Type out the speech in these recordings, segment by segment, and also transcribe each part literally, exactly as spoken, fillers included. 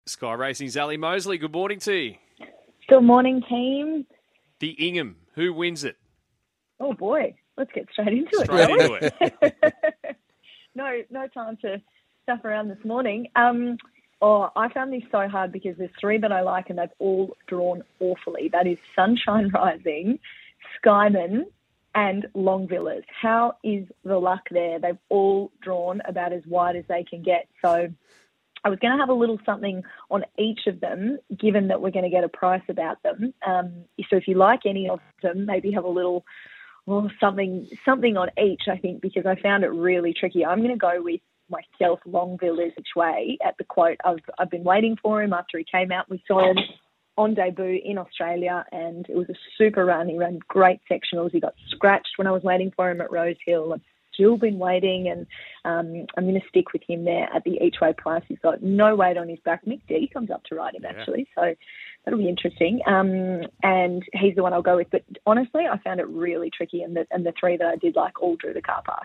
Sky Racing's Ali Mosley, good morning to you. Good morning, team. The Ingham, who wins it? Oh, boy. Let's get straight into Straight it. into it. no, no time to stuff around this morning. Um, oh, I found this so hard because there's three that I like and they've all drawn awfully. That is Sunshine Rising, Skyman, and Long Villas. How is the luck there? They've all drawn about as wide as they can get. So I was going to have a little something on each of them, given that we're going to get a price about them. Um, so if you like any of them, maybe have a little well, something something on each, I think, because I found it really tricky. I'm going to go with myself, Long Villas each way at the quote. I've, I've been waiting for him after he came out. We saw him on debut in Australia, and it was a super run. He ran great sectionals. He got scratched when I was waiting for him at Rose Hill. I've still been waiting, and um, I'm going to stick with him there at the each-way price. He's got no weight on his back. Mick D comes up to ride him, yeah. actually, so that'll be interesting. Um, and he's the one I'll go with. But honestly, I found it really tricky, and the, and the three that I did like all drew the car park.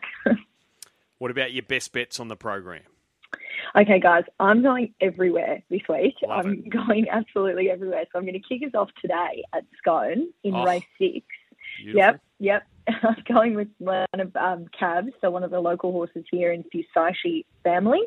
What about your best bets on the program? Okay, guys, I'm going everywhere this week. Love I'm it. going absolutely everywhere. So I'm going to kick us off today at Scone in Oh, race six. beautiful. Yep, yep. I'm going with one of um, Cabs, so one of the local horses here in Fusashi family.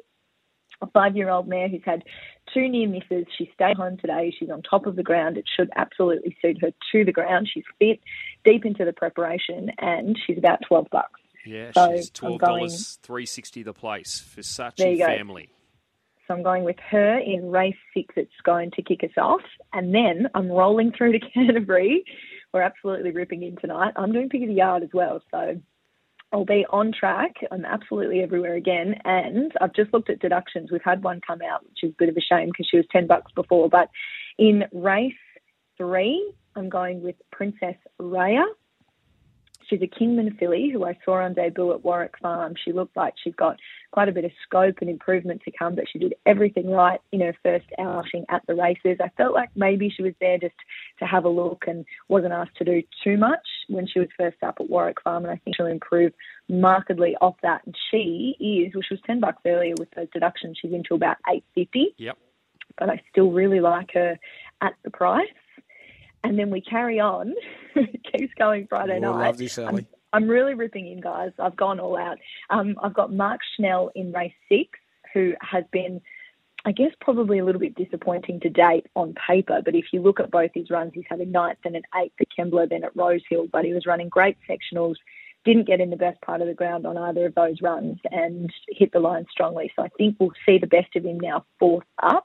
A five-year-old mare who's had two near misses. She stayed home today. She's on top of the ground. It should absolutely suit her to the ground. She's fit, deep into the preparation, and she's about twelve bucks. Yeah, So she's twelve dollars, three sixty the place for such There a you go. family. So I'm going with her in race six. It's going to kick us off. And then I'm rolling through to Canterbury. We're absolutely ripping in tonight. I'm doing Pick of the Yard as well. So I'll be on track. I'm absolutely everywhere again. And I've just looked at deductions. We've had one come out, which is a bit of a shame because she was ten bucks before. But in race three, I'm going with Princess Raya. She's a Kingman filly who I saw on debut at Warwick Farm. She looked like she'd got quite a bit of scope and improvement to come, but she did everything right in her first outing at the races. I felt like maybe she was there just to have a look and wasn't asked to do too much when she was first up at Warwick Farm, and I think she'll improve markedly off that. And she is, well, she was ten bucks earlier with those deductions. She's into about eight fifty. Yep. But I still really like her at the price. And then we carry on. It keeps going Friday Oh, night. love this, Ali. I'm, I'm really ripping in, guys. I've gone all out. Um, I've got Mark Schnell in race six, who has been, I guess, probably a little bit disappointing to date on paper. But if you look at both his runs, he's had a ninth and an eighth at Kembla, then at Rose Hill. But he was running great sectionals, didn't get in the best part of the ground on either of those runs and hit the line strongly. So I think we'll see the best of him now fourth up.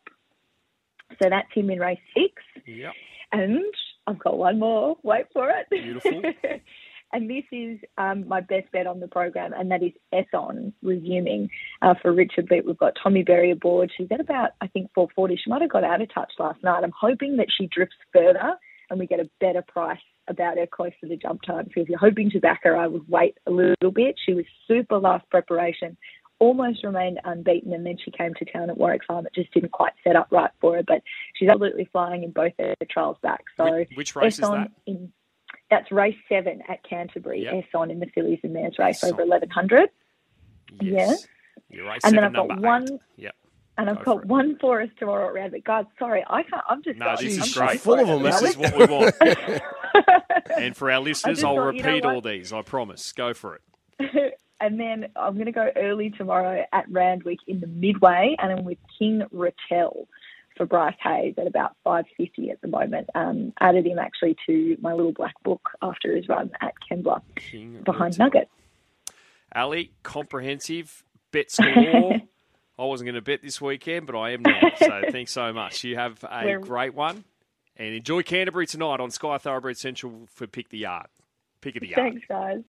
So that's him in race six. Yep. And I've got one more. Wait for it. Beautiful. And this is um, my best bet on the program, and that is Esson resuming uh, for Richard Litt. We've got Tommy Berry aboard. She's at about, I think, four forty. She might have got out of touch last night. I'm hoping that she drifts further and we get a better price about her close to the jump time. So if you're hoping to back her, I would wait a little bit. She was super last preparation, almost remained unbeaten, and then she came to town at Warwick Farm. It just didn't quite set up right for her, but she's absolutely flying in both her trials back. So Which, which race is Esson that? In, that's race seven at Canterbury. Yep. Esson in the fillies and mares race Esson. over eleven hundred. Yes. You're race And seven, then I've got number one- eight. Yep. And I've Go for got it. one for us tomorrow at Randwick. Guys, sorry, I can't. I'm just No, going. this I'm is going great. Full for of it, them, This Ali. is what we want. And for our listeners, just I'll thought, you know repeat what? all these, I promise. Go for it. And then I'm going to go early tomorrow at Randwick in the midway, and I'm with King Rattel for Bryce Hayes at about five fifty at the moment. Um, added him actually to my little black book after his run at Kembla King behind Rattel. Nugget. Ali, comprehensive, bets galore. I wasn't going to bet this weekend, but I am now. So thanks so much. You have a We're- great one. And enjoy Canterbury tonight on Sky Thoroughbred Central for Pick the Yard. Pick of the Yard. Thanks, guys.